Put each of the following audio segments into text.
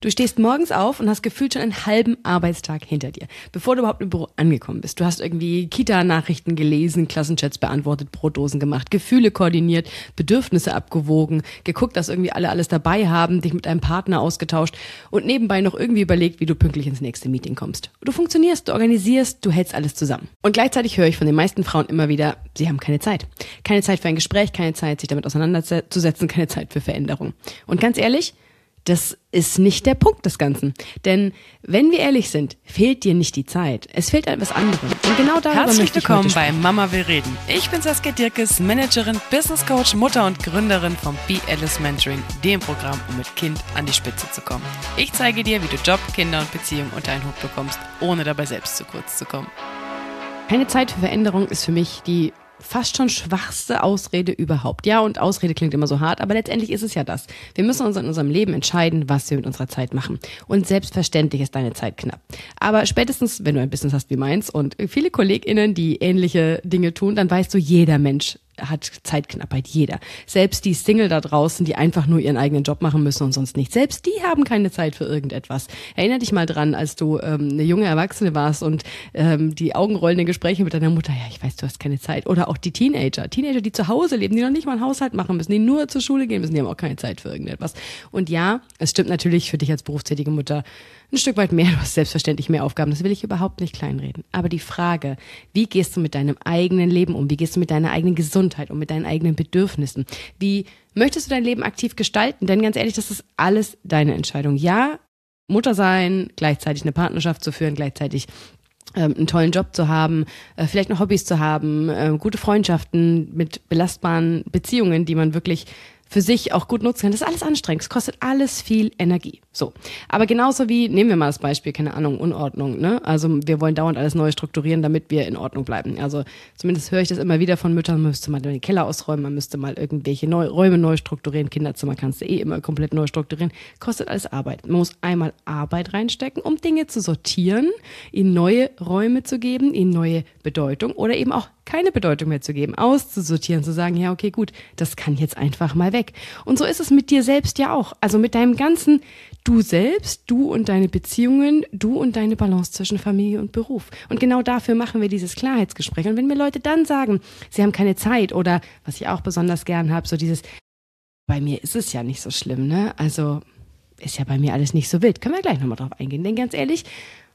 Du stehst morgens auf und hast gefühlt schon einen halben Arbeitstag hinter dir, bevor du überhaupt im Büro angekommen bist. Du hast irgendwie Kita-Nachrichten gelesen, Klassenchats beantwortet, Brotdosen gemacht, Gefühle koordiniert, Bedürfnisse abgewogen, geguckt, dass irgendwie alle alles dabei haben, dich mit deinem Partner ausgetauscht und nebenbei noch irgendwie überlegt, wie du pünktlich ins nächste Meeting kommst. Du funktionierst, du organisierst, du hältst alles zusammen. Und gleichzeitig höre ich von den meisten Frauen immer wieder, sie haben keine Zeit. Keine Zeit für ein Gespräch, keine Zeit, sich damit auseinanderzusetzen, keine Zeit für Veränderung. Und ganz ehrlich, das ist nicht der Punkt des Ganzen. Denn wenn wir ehrlich sind, fehlt dir nicht die Zeit. Es fehlt etwas anderem. Und genau darüber Herzlich möchte ich willkommen heute bei sprechen. Mama will reden. Ich bin Saskia Dirkes, Managerin, Business Coach, Mutter und Gründerin vom Be Alice Mentoring, dem Programm, um mit Kind an die Spitze zu kommen. Ich zeige dir, wie du Job, Kinder und Beziehungen unter einen Hut bekommst, ohne dabei selbst zu kurz zu kommen. Keine Zeit für Veränderung ist für mich die fast schon schwachste Ausrede überhaupt. Ja, und Ausrede klingt immer so hart, aber letztendlich ist es ja das. Wir müssen uns in unserem Leben entscheiden, was wir mit unserer Zeit machen. Und selbstverständlich ist deine Zeit knapp. Aber spätestens, wenn du ein Business hast wie meins und viele KollegInnen, die ähnliche Dinge tun, dann weißt du, jeder Mensch hat Zeitknappheit, jeder. Selbst die Single da draußen, die einfach nur ihren eigenen Job machen müssen und sonst nicht. Selbst die haben keine Zeit für irgendetwas. Erinner dich mal dran, als du eine junge Erwachsene warst und die augenrollenden Gespräche mit deiner Mutter, ja, ich weiß, du hast keine Zeit. Oder auch die Teenager, die zu Hause leben, die noch nicht mal einen Haushalt machen müssen, die nur zur Schule gehen müssen, die haben auch keine Zeit für irgendetwas. Und ja, es stimmt natürlich für dich als berufstätige Mutter ein Stück weit mehr, du hast selbstverständlich mehr Aufgaben, das will ich überhaupt nicht kleinreden. Aber die Frage, wie gehst du mit deinem eigenen Leben um? Wie gehst du mit deiner eigenen Gesundheit um, mit deinen eigenen Bedürfnissen? Wie möchtest du dein Leben aktiv gestalten? Denn ganz ehrlich, das ist alles deine Entscheidung. Ja, Mutter sein, gleichzeitig eine Partnerschaft zu führen, gleichzeitig einen tollen Job zu haben, vielleicht noch Hobbys zu haben, gute Freundschaften mit belastbaren Beziehungen, die man wirklich für sich auch gut nutzen kann. Das ist alles anstrengend. Es kostet alles viel Energie. So. Aber genauso wie, nehmen wir mal das Beispiel, keine Ahnung, Unordnung, ne? Also, wir wollen dauernd alles neu strukturieren, damit wir in Ordnung bleiben. Also, zumindest höre ich das immer wieder von Müttern, man müsste mal den Keller ausräumen, man müsste mal irgendwelche Räume neu strukturieren, Kinderzimmer kannst du immer komplett neu strukturieren. Kostet alles Arbeit. Man muss einmal Arbeit reinstecken, um Dinge zu sortieren, ihnen neue Räume zu geben, ihnen neue Bedeutung oder eben auch keine Bedeutung mehr zu geben, auszusortieren, zu sagen, ja, okay, gut, das kann jetzt einfach mal weg. Und so ist es mit dir selbst ja auch. Also mit deinem ganzen Du selbst, du und deine Beziehungen, du und deine Balance zwischen Familie und Beruf. Und genau dafür machen wir dieses Klarheitsgespräch. Und wenn mir Leute dann sagen, sie haben keine Zeit oder, was ich auch besonders gern habe, so dieses, bei mir ist es ja nicht so schlimm, ne? Also ist ja bei mir alles nicht so wild. Können wir gleich nochmal drauf eingehen. Denn ganz ehrlich,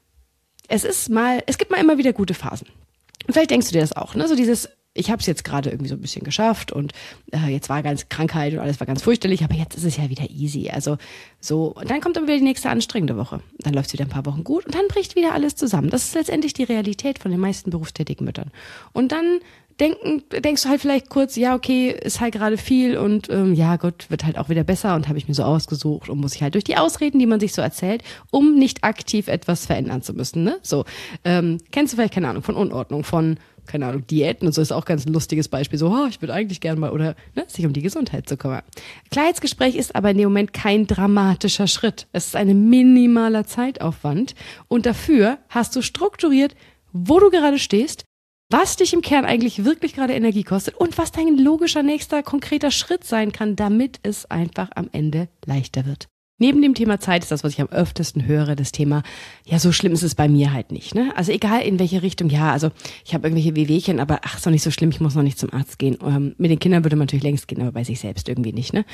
es gibt mal immer wieder gute Phasen. Und vielleicht denkst du dir das auch, ne? So dieses, ich habe es jetzt gerade irgendwie so ein bisschen geschafft und jetzt war ganz Krankheit und alles war ganz fürchterlich, aber jetzt ist es ja wieder easy. Also so, und dann kommt aber wieder die nächste anstrengende Woche. Dann läuft es wieder ein paar Wochen gut und dann bricht wieder alles zusammen. Das ist letztendlich die Realität von den meisten berufstätigen Müttern. Und dann denkst du halt vielleicht kurz, ja, okay, ist halt gerade viel und ja, Gott, wird halt auch wieder besser und habe ich mir so ausgesucht und muss ich halt durch die Ausreden, die man sich so erzählt, um nicht aktiv etwas verändern zu müssen, ne? So, kennst du vielleicht, keine Ahnung, von Unordnung, von, keine Ahnung, Diäten und so ist auch ganz ein lustiges Beispiel, so, ich würde eigentlich gerne mal, oder ne, sich um die Gesundheit zu kümmern. Klarheitsgespräch ist aber in dem Moment kein dramatischer Schritt. Es ist ein minimaler Zeitaufwand und dafür hast du strukturiert, wo du gerade stehst, was dich im Kern eigentlich wirklich gerade Energie kostet und was dein logischer nächster konkreter Schritt sein kann, damit es einfach am Ende leichter wird. Neben dem Thema Zeit ist das, was ich am öftesten höre, das Thema, ja, so schlimm ist es bei mir halt nicht, ne? Also egal in welche Richtung, ja, also ich habe irgendwelche Wehwehchen, aber ach, ist doch nicht so schlimm, ich muss noch nicht zum Arzt gehen. Mit den Kindern würde man natürlich längst gehen, aber bei sich selbst irgendwie nicht, ne?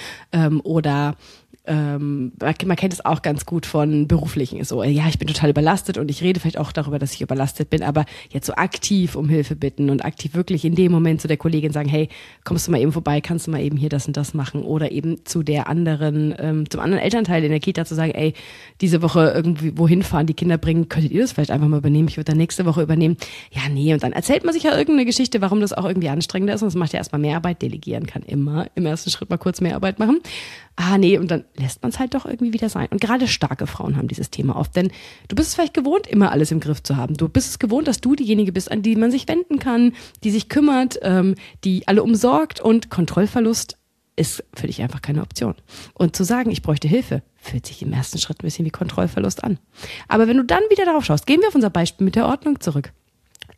Man kennt es auch ganz gut von beruflichen, so, ja, ich bin total überlastet und ich rede vielleicht auch darüber, dass ich überlastet bin, aber jetzt so aktiv um Hilfe bitten und aktiv wirklich in dem Moment zu der Kollegin sagen, hey, kommst du mal eben vorbei, kannst du mal eben hier das und das machen oder eben zu der anderen, zum anderen Elternteil in der Kita zu sagen, ey, diese Woche irgendwie wohin fahren, die Kinder bringen, könntet ihr das vielleicht einfach mal übernehmen, ich würde dann nächste Woche übernehmen. Ja, nee, und dann erzählt man sich ja irgendeine Geschichte, warum das auch irgendwie anstrengender ist und das macht ja erstmal mehr Arbeit, delegieren kann immer im ersten Schritt mal kurz mehr Arbeit machen. Nee, und dann lässt man es halt doch irgendwie wieder sein. Und gerade starke Frauen haben dieses Thema oft, denn du bist es vielleicht gewohnt, immer alles im Griff zu haben. Du bist es gewohnt, dass du diejenige bist, an die man sich wenden kann, die sich kümmert, die alle umsorgt und Kontrollverlust ist für dich einfach keine Option. Und zu sagen, ich bräuchte Hilfe, fühlt sich im ersten Schritt ein bisschen wie Kontrollverlust an. Aber wenn du dann wieder darauf schaust, gehen wir auf unser Beispiel mit der Ordnung zurück.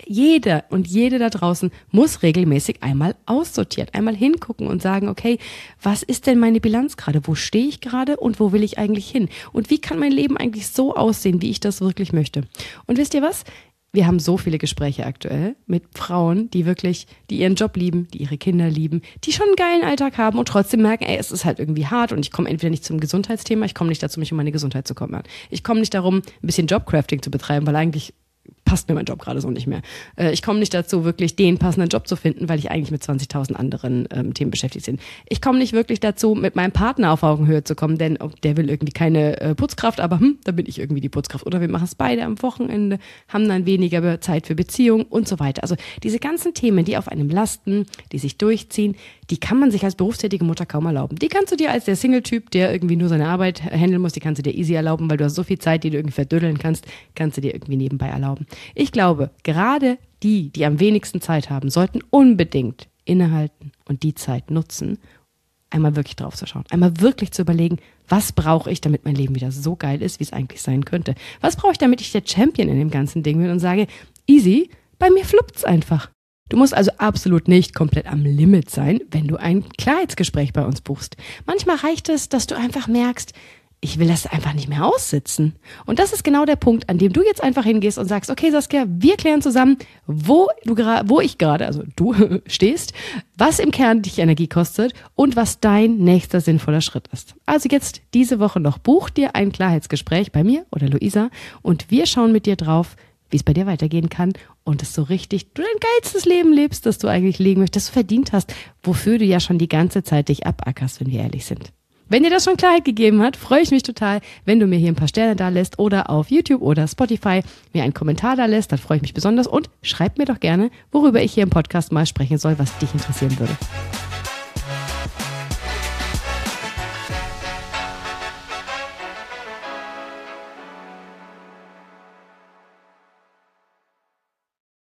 jeder und jede da draußen muss regelmäßig einmal aussortiert, einmal hingucken und sagen, okay, was ist denn meine Bilanz gerade? Wo stehe ich gerade und wo will ich eigentlich hin? Und wie kann mein Leben eigentlich so aussehen, wie ich das wirklich möchte? Und wisst ihr was? Wir haben so viele Gespräche aktuell mit Frauen, die ihren Job lieben, die ihre Kinder lieben, die schon einen geilen Alltag haben und trotzdem merken, es ist halt irgendwie hart und ich komme entweder nicht zum Gesundheitsthema, ich komme nicht dazu, mich um meine Gesundheit zu kümmern. Ich komme nicht darum, ein bisschen Jobcrafting zu betreiben, weil eigentlich passt mir mein Job gerade so nicht mehr. Ich komme nicht dazu, wirklich den passenden Job zu finden, weil ich eigentlich mit 20.000 anderen Themen beschäftigt bin. Ich komme nicht wirklich dazu, mit meinem Partner auf Augenhöhe zu kommen, denn der will irgendwie keine Putzkraft, aber da bin ich irgendwie die Putzkraft. Oder wir machen es beide am Wochenende, haben dann weniger Zeit für Beziehung und so weiter. Also diese ganzen Themen, die auf einem lasten, die sich durchziehen, die kann man sich als berufstätige Mutter kaum erlauben. Die kannst du dir als der Single-Typ, der irgendwie nur seine Arbeit handeln muss, die kannst du dir easy erlauben, weil du hast so viel Zeit, die du irgendwie verdödeln kannst du dir irgendwie nebenbei erlauben. Ich glaube, gerade die am wenigsten Zeit haben, sollten unbedingt innehalten und die Zeit nutzen, einmal wirklich drauf zu schauen. Einmal wirklich zu überlegen, was brauche ich, damit mein Leben wieder so geil ist, wie es eigentlich sein könnte. Was brauche ich, damit ich der Champion in dem ganzen Ding bin und sage, easy, bei mir fluppt's einfach. Du musst also absolut nicht komplett am Limit sein, wenn du ein Klarheitsgespräch bei uns buchst. Manchmal reicht es, dass du einfach merkst, ich will das einfach nicht mehr aussitzen. Und das ist genau der Punkt, an dem du jetzt einfach hingehst und sagst, okay Saskia, wir klären zusammen, wo ich gerade, also du stehst, was im Kern dich Energie kostet und was dein nächster sinnvoller Schritt ist. Also jetzt diese Woche noch, buch dir ein Klarheitsgespräch bei mir oder Luisa und wir schauen mit dir drauf, wie es bei dir weitergehen kann und dass so richtig du dein geilstes Leben lebst, das du eigentlich leben möchtest, das du verdient hast, wofür du ja schon die ganze Zeit dich abackerst, wenn wir ehrlich sind. Wenn dir das schon Klarheit gegeben hat, freue ich mich total, wenn du mir hier ein paar Sterne da lässt oder auf YouTube oder Spotify mir einen Kommentar da lässt, dann freue ich mich besonders und schreib mir doch gerne, worüber ich hier im Podcast mal sprechen soll, was dich interessieren würde.